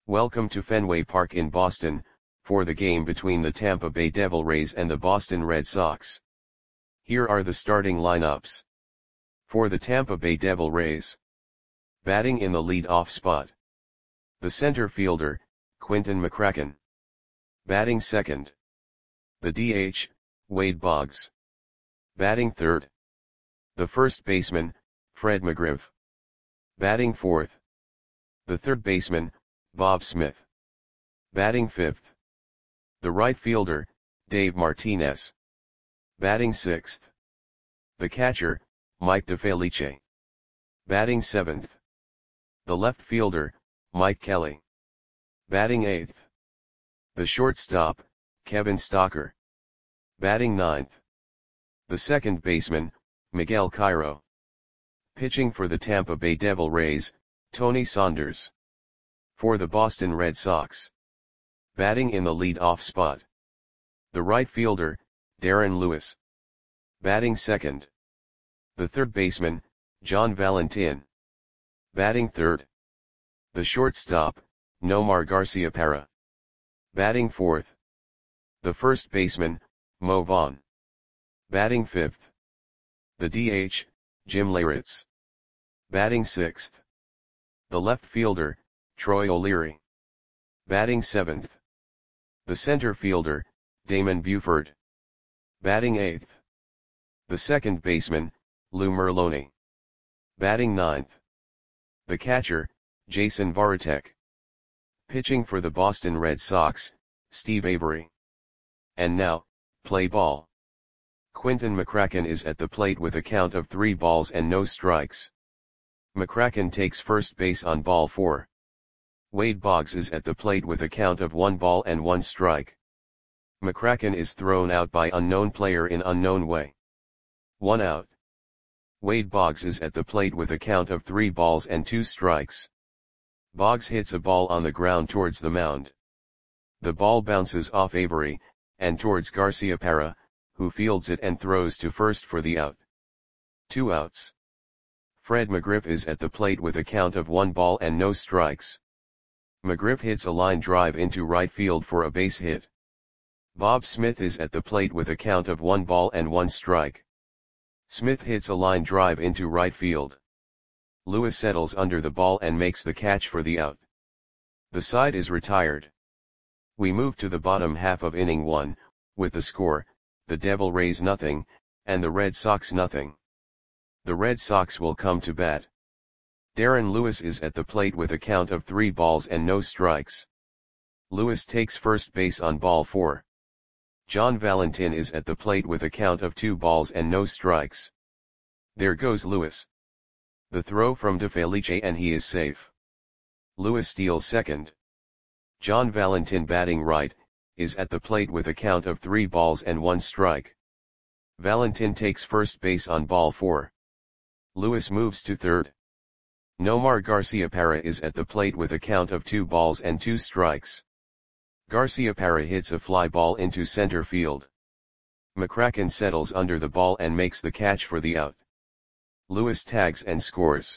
Welcome to Fenway Park in Boston, for the game between the Tampa Bay Devil Rays and the Boston Red Sox. Here are the starting lineups. For the Tampa Bay Devil Rays. Batting in the lead-off spot. The center fielder, Quinton McCracken. Batting second. The DH, Wade Boggs. Batting third. The first baseman, Fred McGriff. Batting fourth. The third baseman, Bob Smith. Batting fifth. The right fielder, Dave Martinez. Batting sixth. The catcher, Mike DeFelice. Batting seventh. The left fielder, Mike Kelly. Batting eighth. The shortstop, Kevin Stocker. Batting ninth. The second baseman, Miguel Cairo. Pitching for the Tampa Bay Devil Rays, Tony Saunders. For the Boston Red Sox. Batting in the lead-off spot. The right fielder, Darren Lewis. Batting second. The third baseman, John Valentin. Batting third. The shortstop, Nomar Garciaparra. Batting fourth. The first baseman, Mo Vaughn. Batting fifth. The DH, Jim Leyritz. Batting sixth. The left fielder, Troy O'Leary. Batting seventh. The center fielder, Damon Buford. Batting eighth. The second baseman, Lou Merloni. Batting ninth. The catcher, Jason Varitek. Pitching for the Boston Red Sox, Steve Avery. And now, play ball. Quinton McCracken is at the plate with a count of 3 balls and no strikes. McCracken takes first base on ball 4. Wade Boggs is at the plate with a count of 1 ball and 1 strike. McCracken is thrown out by unknown player in unknown way. 1 out. Wade Boggs is at the plate with a count of 3 balls and 2 strikes. Boggs hits a ball on the ground towards the mound. The ball bounces off Avery, and towards Garciaparra, who fields it and throws to first for the out. 2 outs. Fred McGriff is at the plate with a count of 1 ball and no strikes. McGriff hits a line drive into right field for a base hit. Bob Smith is at the plate with a count of 1 ball and 1 strike. Smith hits a line drive into right field. Lewis settles under the ball and makes the catch for the out. The side is retired. We move to the bottom half of inning 1, with the score, the Devil Rays nothing, and the Red Sox nothing. The Red Sox will come to bat. Darren Lewis is at the plate with a count of 3 balls and no strikes. Lewis takes first base on ball 4. John Valentin is at the plate with a count of 2 balls and no strikes. There goes Lewis. The throw from DeFelice and he is safe. Lewis steals second. John Valentin, batting right, is at the plate with a count of 3 balls and 1 strike. Valentin takes first base on ball 4. Lewis moves to third. Nomar Garciaparra is at the plate with a count of 2 balls and 2 strikes. Garciaparra hits a fly ball into center field. McCracken settles under the ball and makes the catch for the out. Lewis tags and scores.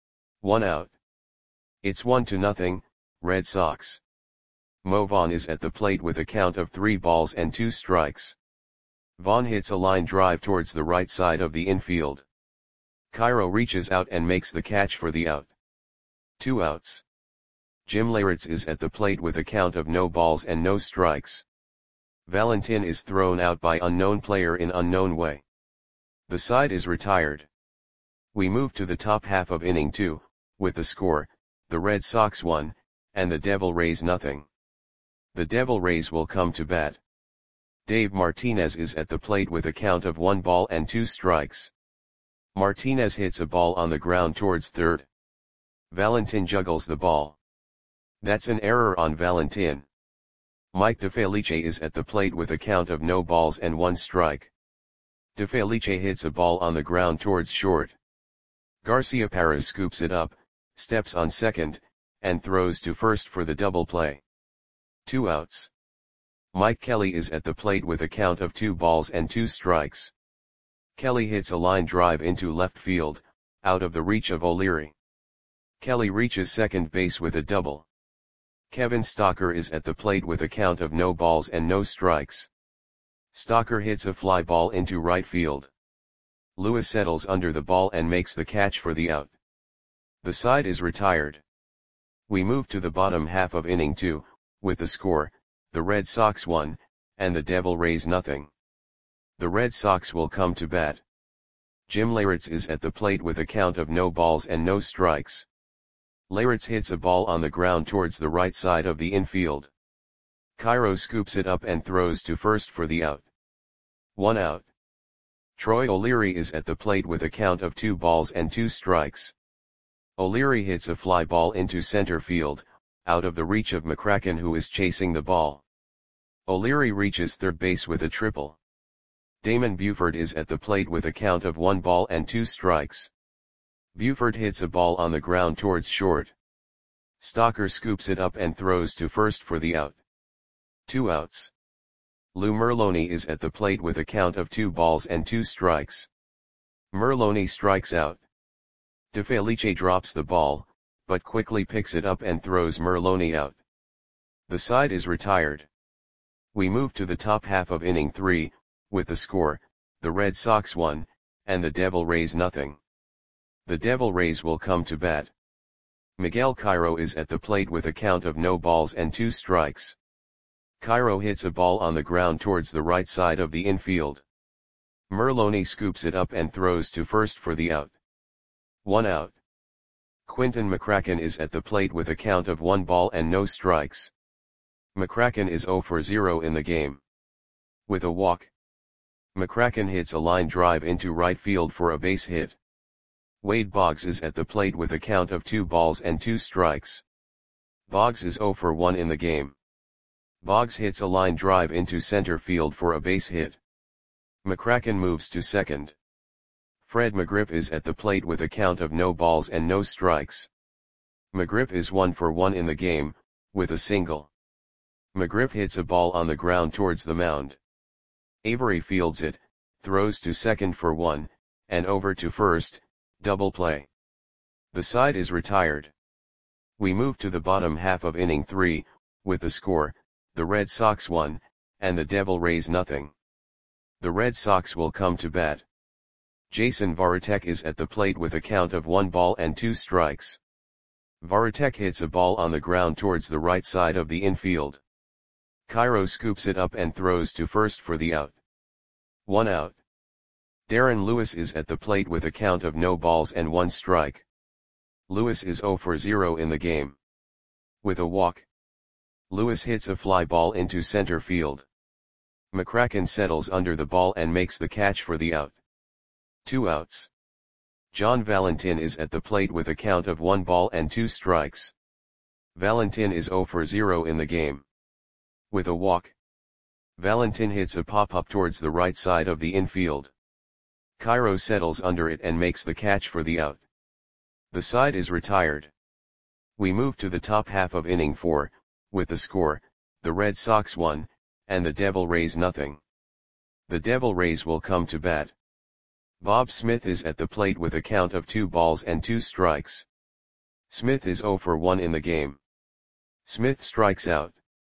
1 out. It's 1-0, Red Sox. Mo Vaughn is at the plate with a count of 3 balls and 2 strikes. Vaughn hits a line drive towards the right side of the infield. Cairo reaches out and makes the catch for the out. 2 outs. Jim Leyritz is at the plate with a count of no balls and no strikes. Valentin is thrown out by unknown player in unknown way. The side is retired. We move to the top half of inning 2, with the score, the Red Sox 1, and the Devil Rays nothing. The Devil Rays will come to bat. Dave Martinez is at the plate with a count of 1 ball and 2 strikes. Martinez hits a ball on the ground towards third. Valentin juggles the ball. That's an error on Valentin. Mike DeFelice is at the plate with a count of no balls and 1 strike. DeFelice hits a ball on the ground towards short. Garciaparra scoops it up, steps on second, and throws to first for the double play. 2 outs. Mike Kelly is at the plate with a count of 2 balls and 2 strikes. Kelly hits a line drive into left field, out of the reach of O'Leary. Kelly reaches second base with a double. Kevin Stocker is at the plate with a count of no balls and no strikes. Stocker hits a fly ball into right field. Lewis settles under the ball and makes the catch for the out. The side is retired. We move to the bottom half of inning 2, with the score, the Red Sox 1, and the Devil Rays nothing. The Red Sox will come to bat. Jim Leyritz is at the plate with a count of no balls and no strikes. Leyritz hits a ball on the ground towards the right side of the infield. Cairo scoops it up and throws to first for the out. 1 out. Troy O'Leary is at the plate with a count of 2 balls and 2 strikes. O'Leary hits a fly ball into center field, out of the reach of McCracken, who is chasing the ball. O'Leary reaches third base with a triple. Damon Buford is at the plate with a count of 1 ball and 2 strikes. Buford hits a ball on the ground towards short. Stocker scoops it up and throws to first for the out. 2 outs. Lou Merloni is at the plate with a count of 2 balls and 2 strikes. Merloni strikes out. DeFelice drops the ball, but quickly picks it up and throws Merloni out. The side is retired. We move to the top half of inning 3, with the score, the Red Sox 1, and the Devil Rays nothing. The Devil Rays will come to bat. Miguel Cairo is at the plate with a count of no balls and 2 strikes. Cairo hits a ball on the ground towards the right side of the infield. Merloni scoops it up and throws to first for the out. 1 out. Quinton McCracken is at the plate with a count of 1 ball and no strikes. McCracken is 0 for 0 in the game. With a walk, McCracken hits a line drive into right field for a base hit. Wade Boggs is at the plate with a count of 2 balls and 2 strikes. Boggs is 0 for 1 in the game. Boggs hits a line drive into center field for a base hit. McCracken moves to second. Fred McGriff is at the plate with a count of no balls and no strikes. McGriff is 1 for 1 in the game, with a single. McGriff hits a ball on the ground towards the mound. Avery fields it, throws to second for 1, and over to first, double play. The side is retired. We move to the bottom half of inning 3, with the score, the Red Sox 1, and the Devil Rays nothing. The Red Sox will come to bat. Jason Varitek is at the plate with a count of 1 ball and 2 strikes. Varitek hits a ball on the ground towards the right side of the infield. Cairo scoops it up and throws to first for the out. 1 out. Darren Lewis is at the plate with a count of no balls and 1 strike. Lewis is 0 for 0 in the game. With a walk, Lewis hits a fly ball into center field. McCracken settles under the ball and makes the catch for the out. 2 outs. John Valentin is at the plate with a count of 1 ball and 2 strikes. Valentin is 0 for 0 in the game. With a walk, Valentin hits a pop-up towards the right side of the infield. Cairo settles under it and makes the catch for the out. The side is retired. We move to the top half of inning 4, with the score, the Red Sox 1, and the Devil Rays nothing. The Devil Rays will come to bat. Bob Smith is at the plate with a count of 2 balls and 2 strikes. Smith is 0 for 1 in the game. Smith strikes out.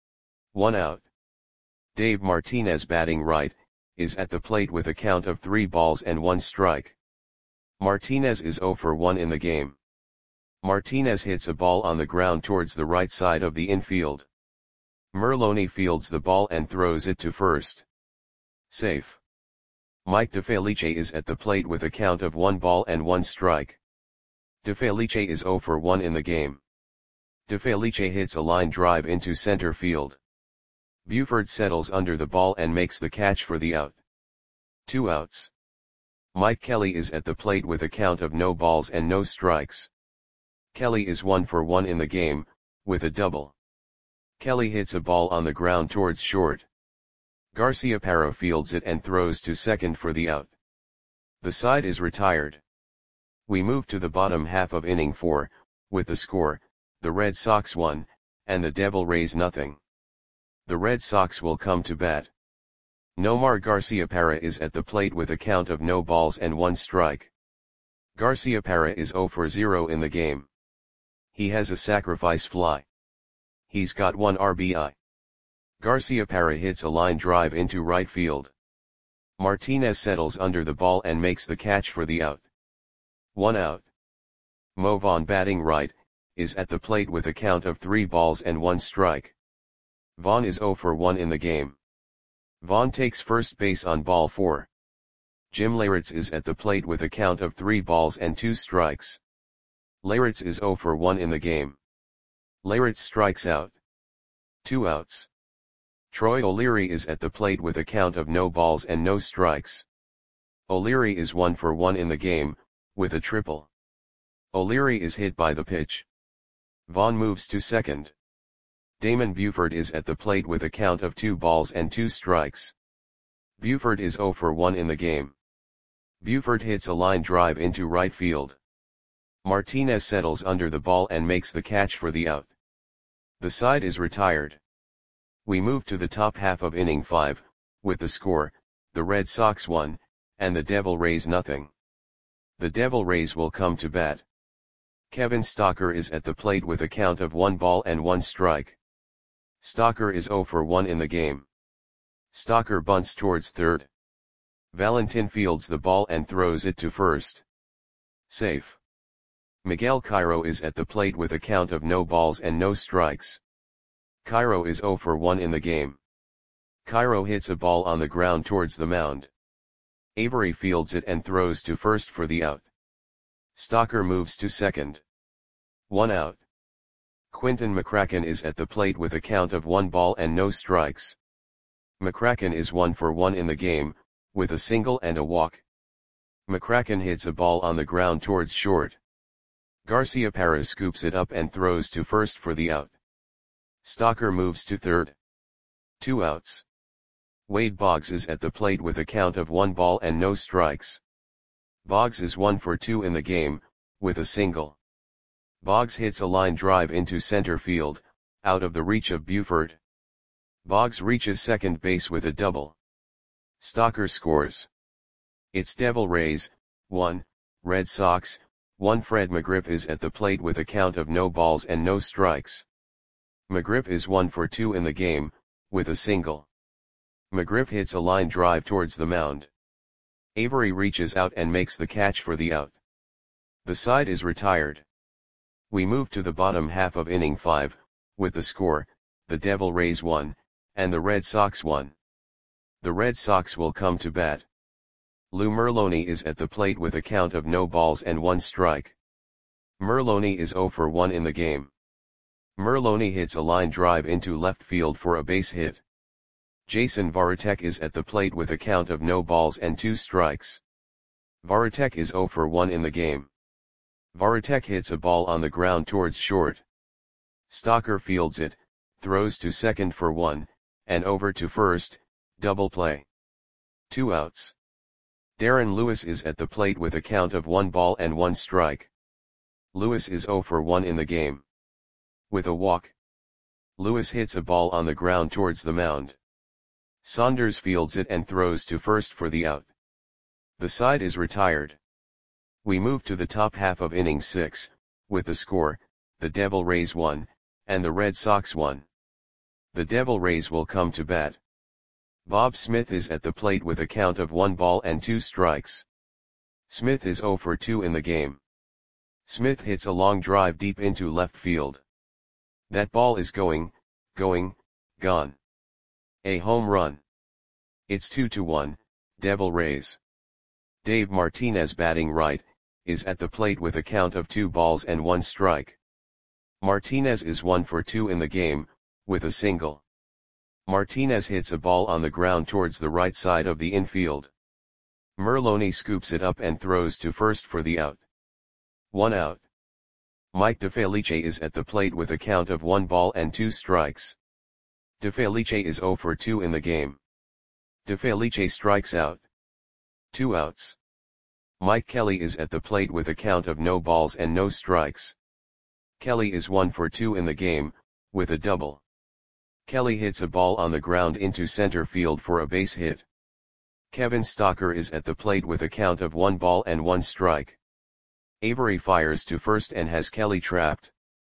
1 out. Dave Martinez, batting right, is at the plate with a count of 3 balls and 1 strike. Martinez is 0 for 1 in the game. Martinez hits a ball on the ground towards the right side of the infield. Merloni fields the ball and throws it to first. Safe. Mike DeFelice is at the plate with a count of 1 ball and 1 strike. DeFelice is 0 for 1 in the game. DeFelice hits a line drive into center field. Buford settles under the ball and makes the catch for the out. 2 outs. Mike Kelly is at the plate with a count of no balls and no strikes. Kelly is 1 for 1 in the game, with a double. Kelly hits a ball on the ground towards short. Garciaparra fields it and throws to second for the out. The side is retired. We move to the bottom half of inning 4, with the score, the Red Sox 1, and the Devil Rays nothing. The Red Sox will come to bat. Nomar Garciaparra is at the plate with a count of no balls and 1 strike. Garciaparra is 0 for 0 in the game. He has a sacrifice fly. He's got 1 RBI. Garciaparra hits a line drive into right field. Martinez settles under the ball and makes the catch for the out. 1 out. Mo Vaughn, batting right, is at the plate with a count of 3 balls and 1 strike. Vaughn is 0 for 1 in the game. Vaughn takes first base on ball 4. Jim Leyritz is at the plate with a count of 3 balls and 2 strikes. Leyritz is 0 for 1 in the game. Leyritz strikes out. 2 outs. Troy O'Leary is at the plate with a count of no balls and no strikes. O'Leary is 1 for 1 in the game, with a triple. O'Leary is hit by the pitch. Vaughn moves to second. Damon Buford is at the plate with a count of 2 balls and 2 strikes. Buford is 0 for 1 in the game. Buford hits a line drive into right field. Martinez settles under the ball and makes the catch for the out. The side is retired. We move to the top half of inning 5, with the score, the Red Sox 1, and the Devil Rays nothing. The Devil Rays will come to bat. Kevin Stocker is at the plate with a count of 1 ball and 1 strike. Stocker is 0 for 1 in the game. Stocker bunts towards third. Valentin fields the ball and throws it to first. Safe. Miguel Cairo is at the plate with a count of no balls and no strikes. Cairo is 0 for 1 in the game. Cairo hits a ball on the ground towards the mound. Avery fields it and throws to first for the out. Stocker moves to second. 1 out. Quinton McCracken is at the plate with a count of 1 ball and no strikes. McCracken is 1 for 1 in the game, with a single and a walk. McCracken hits a ball on the ground towards short. Garciaparra scoops it up and throws to first for the out. Stocker moves to third. 2 outs. Wade Boggs is at the plate with a count of 1 ball and no strikes. Boggs is 1 for 2 in the game, with a single. Boggs hits a line drive into center field, out of the reach of Buford. Boggs reaches second base with a double. Stocker scores. It's Devil Rays, 1, Red Sox, 1. Fred McGriff is at the plate with a count of no balls and no strikes. McGriff is 1 for 2 in the game, with a single. McGriff hits a line drive towards the mound. Avery reaches out and makes the catch for the out. The side is retired. We move to the bottom half of inning 5, with the score, the Devil Rays 1, and the Red Sox 1. The Red Sox will come to bat. Lou Merloni is at the plate with a count of no balls and 1 strike. Merloni is 0 for 1 in the game. Merloni hits a line drive into left field for a base hit. Jason Varitek is at the plate with a count of no balls and 2 strikes. Varitek is 0 for 1 in the game. Varitek hits a ball on the ground towards short. Stocker fields it, throws to second for 1, and over to first, double play. 2 outs. Darren Lewis is at the plate with a count of 1 ball and 1 strike. Lewis is 0 for 1 in the game. With a walk. Lewis hits a ball on the ground towards the mound. Saunders fields it and throws to first for the out. The side is retired. We move to the top half of inning 6, with the score, the Devil Rays 1, and the Red Sox 1. The Devil Rays will come to bat. Bob Smith is at the plate with a count of 1 ball and 2 strikes. Smith is 0 for 2 in the game. Smith hits a long drive deep into left field. That ball is going, gone. A home run. It's 2-1, Devil Rays. Dave Martinez, batting right, is at the plate with a count of 2 balls and 1 strike. Martinez is 1 for 2 in the game, with a single. Martinez hits a ball on the ground towards the right side of the infield. Merloni scoops it up and throws to first for the out. 1 out. Mike DeFelice is at the plate with a count of 1 ball and 2 strikes. DeFelice is 0 for 2 in the game. DeFelice strikes out. 2 outs. Mike Kelly is at the plate with a count of no balls and no strikes. Kelly is 1 for 2 in the game, with a double. Kelly hits a ball on the ground into center field for a base hit. Kevin Stocker is at the plate with a count of 1 ball and 1 strike. Avery fires to first and has Kelly trapped.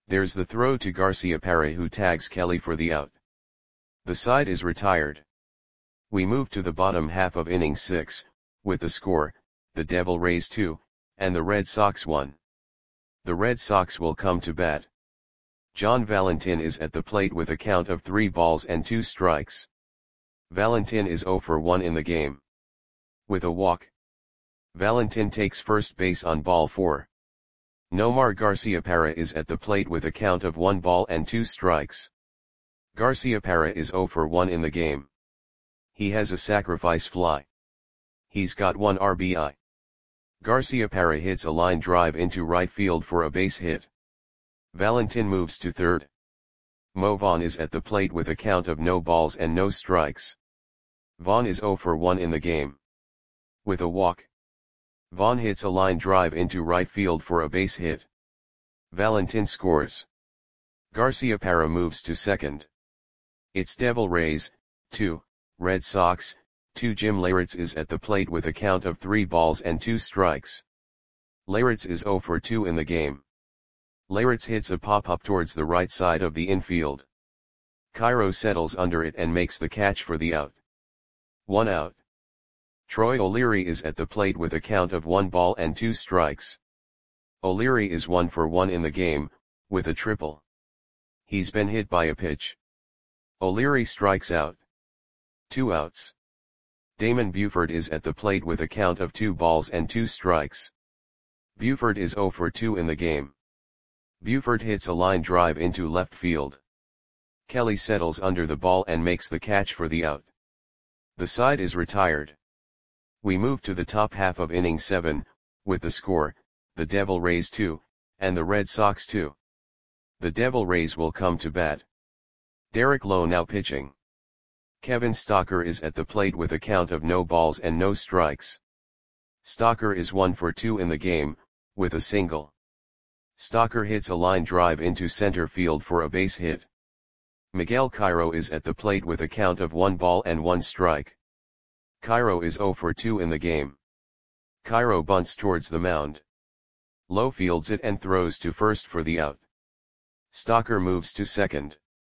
There's the throw to Garciaparra, who tags Kelly for the out. The side is retired. We move to the bottom half of inning 6, with the score, the Devil Rays 2, and the Red Sox 1. The Red Sox will come to bat. John Valentin is at the plate with a count of 3 balls and 2 strikes. Valentin is 0 for 1 in the game. With a walk. Valentin takes first base on ball 4. Nomar Garciaparra is at the plate with a count of 1 ball and 2 strikes. Garciaparra is 0 for 1 in the game. He has a sacrifice fly. He's got 1 RBI. Garciaparra hits a line drive into right field for a base hit. Valentin moves to third. Mo Vaughn is at the plate with a count of no balls and no strikes. Vaughn is 0 for 1 in the game. With a walk. Vaughn hits a line drive into right field for a base hit. Valentin scores. Garciaparra moves to second. It's Devil Rays, 2, Red Sox, 2. Jim Leyritz is at the plate with a count of 3 balls and 2 strikes. Leyritz is 0 for 2 in the game. Leyritz hits a pop-up towards the right side of the infield. Cairo settles under it and makes the catch for the out. 1 out. Troy O'Leary is at the plate with a count of 1 ball and 2 strikes. O'Leary is 1 for 1 in the game, with a triple. He's been hit by a pitch. O'Leary strikes out. 2 outs. Damon Buford is at the plate with a count of 2 balls and 2 strikes. Buford is 0 for 2 in the game. Buford hits a line drive into left field. Kelly settles under the ball and makes the catch for the out. The side is retired. We move to the top half of inning 7, with the score, the Devil Rays 2, and the Red Sox 2. The Devil Rays will come to bat. Derek Lowe now pitching. Kevin Stocker is at the plate with a count of no balls and no strikes. Stocker is 1 for 2 in the game, with a single. Stocker hits a line drive into center field for a base hit. Miguel Cairo is at the plate with a count of 1 ball and 1 strike. Cairo is 0 for 2 in the game. Cairo bunts towards the mound. Lowe fields it and throws to first for the out. Stocker moves to second.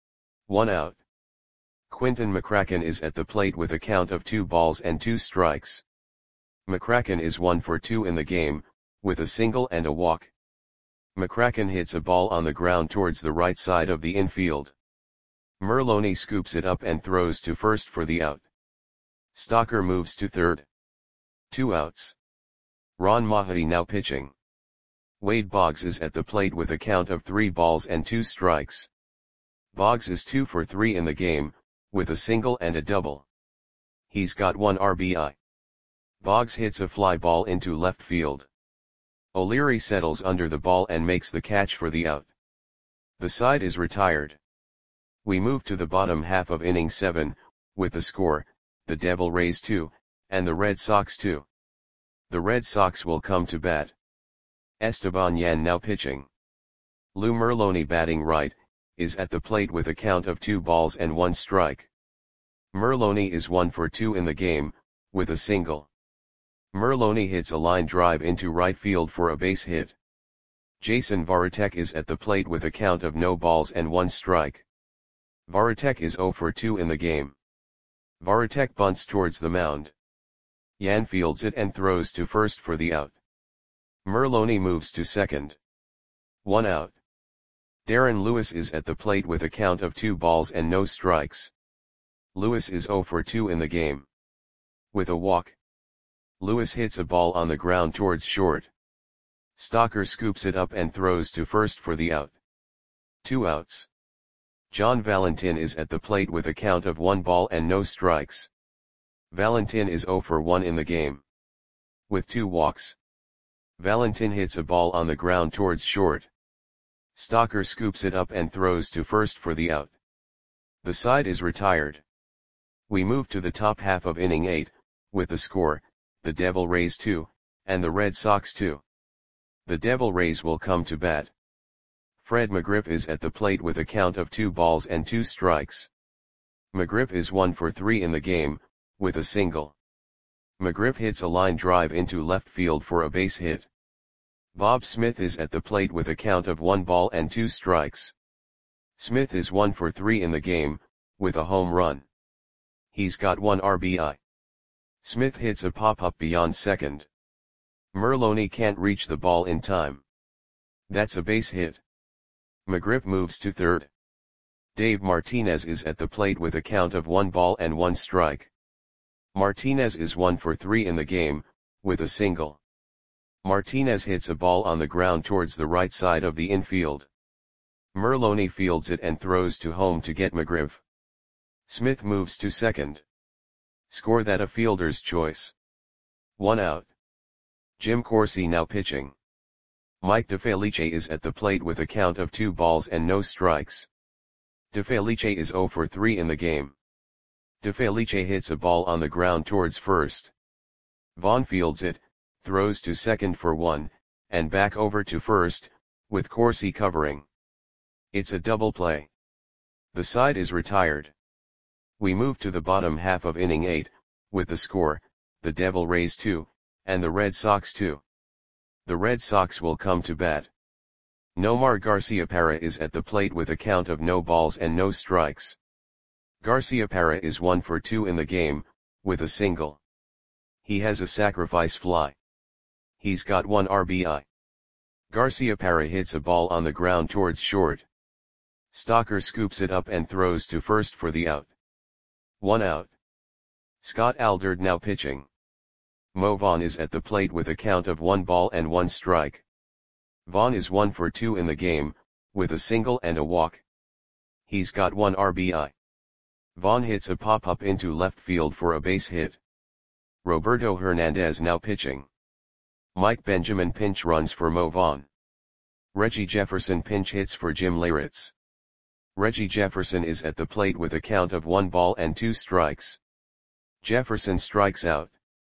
1 out. Quinton McCracken is at the plate with a count of 2 balls and 2 strikes. McCracken is 1 for 2 in the game, with a single and a walk. McCracken hits a ball on the ground towards the right side of the infield. Merloni scoops it up and throws to first for the out. Stocker moves to third. 2 outs. Ron Mahaty now pitching. Wade Boggs is at the plate with a count of 3 balls and 2 strikes. Boggs is 2 for 3 in the game, with a single and a double. He's got 1 RBI. Boggs hits a fly ball into left field. O'Leary settles under the ball and makes the catch for the out. The side is retired. We move to the bottom half of inning 7, with the score, the Devil Rays 2, and the Red Sox 2. The Red Sox will come to bat. Esteban Yan now pitching. Lou Merloni batting right, is at the plate with a count of 2 balls and 1 strike. Merloni is 1 for 2 in the game, with a single. Merloni hits a line drive into right field for a base hit. Jason Varitek is at the plate with a count of no balls and 1 strike. Varitek is 0 for 2 in the game. Varitek bunts towards the mound. Yan fields it and throws to first for the out. Merloni moves to second. 1 out. Darren Lewis is at the plate with a count of 2 balls and no strikes. Lewis is 0 for 2 in the game. With a walk. Lewis hits a ball on the ground towards short. Stocker scoops it up and throws to first for the out. 2 outs. John Valentin is at the plate with a count of 1 ball and no strikes. Valentin is 0 for 1 in the game. With 2 walks. Valentin hits a ball on the ground towards short. Stocker scoops it up and throws to first for the out. The side is retired. We move to the top half of inning 8, with the score, the Devil Rays 2, and the Red Sox 2. The Devil Rays will come to bat. Fred McGriff is at the plate with a count of 2 balls and 2 strikes. McGriff is 1 for 3 in the game, with a single. McGriff hits a line drive into left field for a base hit. Bob Smith is at the plate with a count of 1 ball and 2 strikes. Smith is 1 for 3 in the game, with a home run. He's got 1 RBI. Smith hits a pop-up beyond second. Merloni can't reach the ball in time. That's a base hit. McGriff moves to third. Dave Martinez is at the plate with a count of 1 ball and 1 strike. Martinez is 1 for 3 in the game, with a single. Martinez hits a ball on the ground towards the right side of the infield. Merloni fields it and throws to home to get McGriff. Smith moves to second. Score that a fielder's choice. 1 out. Jim Corsi now pitching. Mike DeFelice is at the plate with a count of 2 balls and no strikes. DeFelice is 0 for 3 in the game. DeFelice hits a ball on the ground towards first. Vaughn fields it, throws to second for 1, and back over to first, with Corsi covering. It's a double play. The side is retired. We move to the bottom half of inning 8, with the score, the Devil Rays 2, and the Red Sox 2. The Red Sox will come to bat. Nomar Garciaparra is at the plate with a count of no balls and no strikes. Garciaparra is 1 for 2 in the game, with a single. He has a sacrifice fly. He's got 1 RBI. Garciaparra hits a ball on the ground towards short. Stocker scoops it up and throws to first for the out. 1 out. Scott Aldred now pitching. Mo Vaughn is at the plate with a count of 1 ball and 1 strike. Vaughn is 1 for 2 in the game, with a single and a walk. He's got 1 RBI. Vaughn hits a pop-up into left field for a base hit. Roberto Hernandez now pitching. Mike Benjamin pinch runs for Mo Vaughn. Reggie Jefferson pinch hits for Jim Leyritz. Reggie Jefferson is at the plate with a count of 1 ball and 2 strikes. Jefferson strikes out.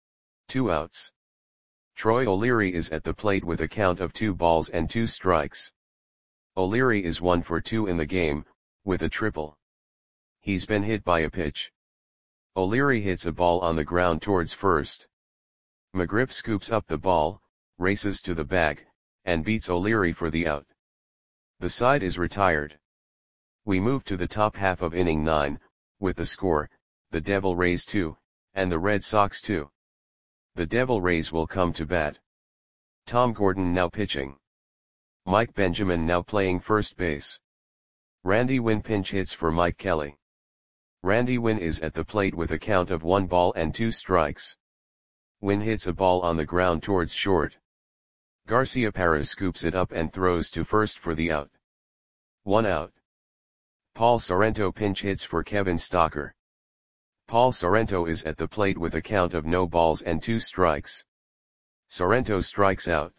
2 outs. Troy O'Leary is at the plate with a count of 2 balls and 2 strikes. O'Leary is 1 for 2 in the game, with a triple. He's been hit by a pitch. O'Leary hits a ball on the ground towards first. McGriff scoops up the ball, races to the bag, and beats O'Leary for the out. The side is retired. We move to the top half of inning 9, with the score, the Devil Rays 2, and the Red Sox 2. The Devil Rays will come to bat. Tom Gordon now pitching. Mike Benjamin now playing first base. Randy Winn pinch hits for Mike Kelly. Randy Winn is at the plate with a count of 1 ball and 2 strikes. Winn hits a ball on the ground towards short. Garciaparra scoops it up and throws to first for the out. 1 out. Paul Sorrento pinch hits for Kevin Stocker. Paul Sorrento is at the plate with a count of no balls and 2 strikes. Sorrento strikes out.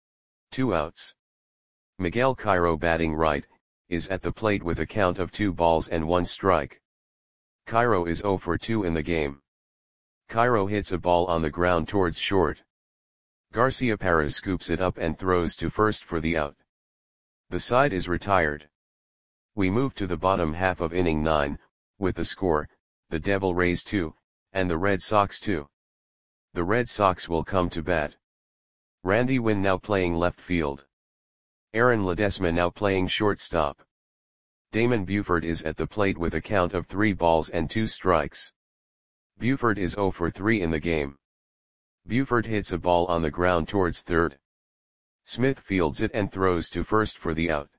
2 outs. Miguel Cairo batting right, is at the plate with a count of 2 balls and 1 strike. Cairo is 0 for 2 in the game. Cairo hits a ball on the ground towards short. Garciaparra scoops it up and throws to first for the out. The side is retired. We move to the bottom half of inning 9, with the score, the Devil Rays 2, and the Red Sox 2. The Red Sox will come to bat. Randy Winn now playing left field. Aaron Ledesma now playing shortstop. Damon Buford is at the plate with a count of 3 balls and 2 strikes. Buford is 0 for 3 in the game. Buford hits a ball on the ground towards third. Smith fields it and throws to first for the out.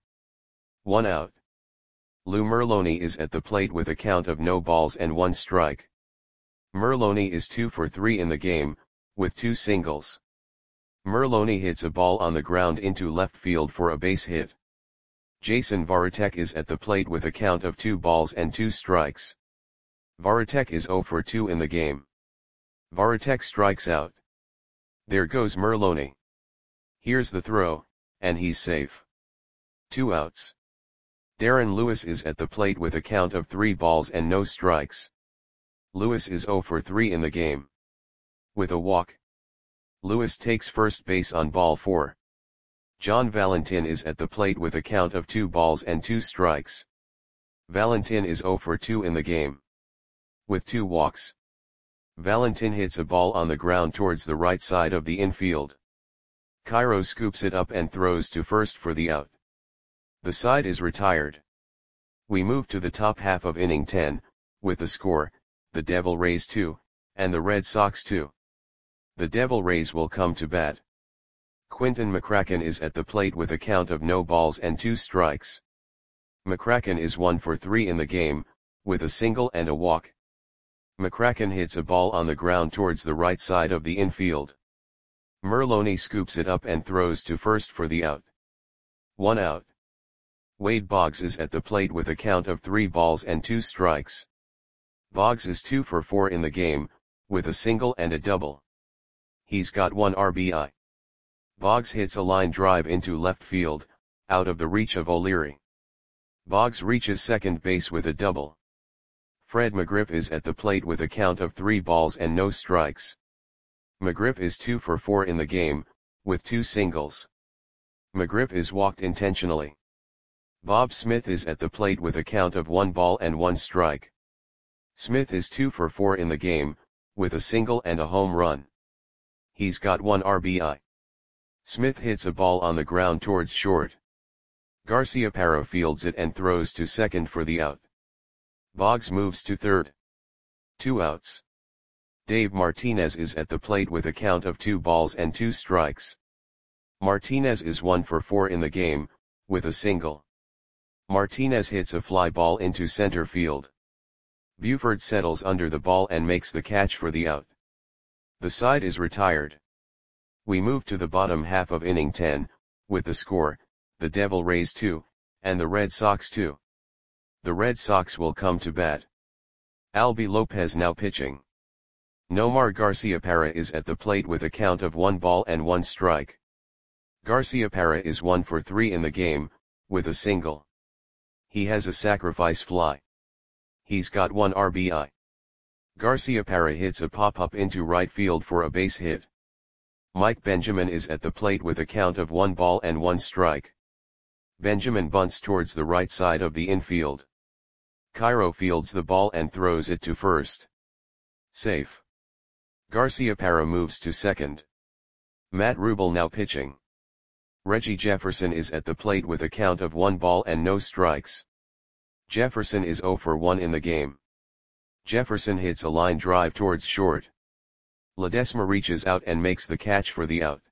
1 out. Lou Merloni is at the plate with a count of no balls and 1 strike. Merloni is 2 for 3 in the game, with 2 singles. Merloni hits a ball on the ground into left field for a base hit. Jason Varitek is at the plate with a count of 2 balls and 2 strikes. Varitek is 0 for 2 in the game. Varitek strikes out. There goes Merloni. Here's the throw, and he's safe. 2 outs. Darren Lewis is at the plate with a count of 3 balls and no strikes. Lewis is 0 for 3 in the game. With a walk. Lewis takes first base on ball 4. John Valentin is at the plate with a count of 2 balls and 2 strikes. Valentin is 0 for 2 in the game. With 2 walks. Valentin hits a ball on the ground towards the right side of the infield. Cairo scoops it up and throws to first for the out. The side is retired. We move to the top half of inning 10, with the score, the Devil Rays 2, and the Red Sox 2. The Devil Rays will come to bat. Quinton McCracken is at the plate with a count of no balls and 2 strikes. McCracken is 1 for 3 in the game, with a single and a walk. McCracken hits a ball on the ground towards the right side of the infield. Merloni scoops it up and throws to first for the out. 1 out. Wade Boggs is at the plate with a count of 3 balls and 2 strikes. Boggs is 2 for 4 in the game, with a single and a double. He's got 1 RBI. Boggs hits a line drive into left field, out of the reach of O'Leary. Boggs reaches second base with a double. Fred McGriff is at the plate with a count of 3 balls and no strikes. McGriff is 2 for 4 in the game, with 2 singles. McGriff is walked intentionally. Bob Smith is at the plate with a count of 1 ball and 1 strike. Smith is 2 for 4 in the game, with a single and a home run. He's got 1 RBI. Smith hits a ball on the ground towards short. Garciaparra fields it and throws to second for the out. Boggs moves to third. 2 outs. Dave Martinez is at the plate with a count of 2 balls and 2 strikes. Martinez is 1 for 4 in the game, with a single. Martinez hits a fly ball into center field. Buford settles under the ball and makes the catch for the out. The side is retired. We move to the bottom half of inning 10, with the score, the Devil Rays 2, and the Red Sox 2. The Red Sox will come to bat. Albie Lopez now pitching. Nomar Garciaparra is at the plate with a count of 1 ball and 1 strike. Garciaparra is 1 for 3 in the game, with a single. He has a sacrifice fly. He's got 1 RBI. Garciaparra hits a pop-up into right field for a base hit. Mike Benjamin is at the plate with a count of 1 ball and 1 strike. Benjamin bunts towards the right side of the infield. Cairo fields the ball and throws it to first. Safe. Garciaparra moves to second. Matt Rubel now pitching. Reggie Jefferson is at the plate with a count of 1 ball and no strikes. Jefferson is 0 for 1 in the game. Jefferson hits a line drive towards short. Ledesma reaches out and makes the catch for the out.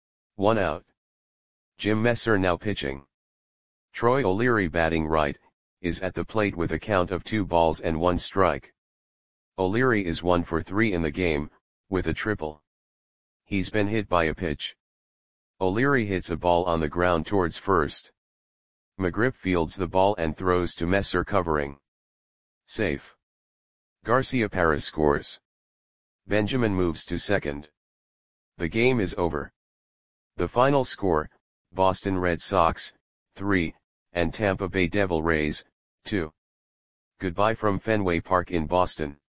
1 out. Jim Messer now pitching. Troy O'Leary batting right, is at the plate with a count of 2 balls and 1 strike. O'Leary is 1 for 3 in the game, with a triple. He's been hit by a pitch. O'Leary hits a ball on the ground towards first. McGriff fields the ball and throws to Messer covering. Safe. Garciaparra scores. Benjamin moves to second. The game is over. The final score, Boston Red Sox, 3, and Tampa Bay Devil Rays, 2. Goodbye from Fenway Park in Boston.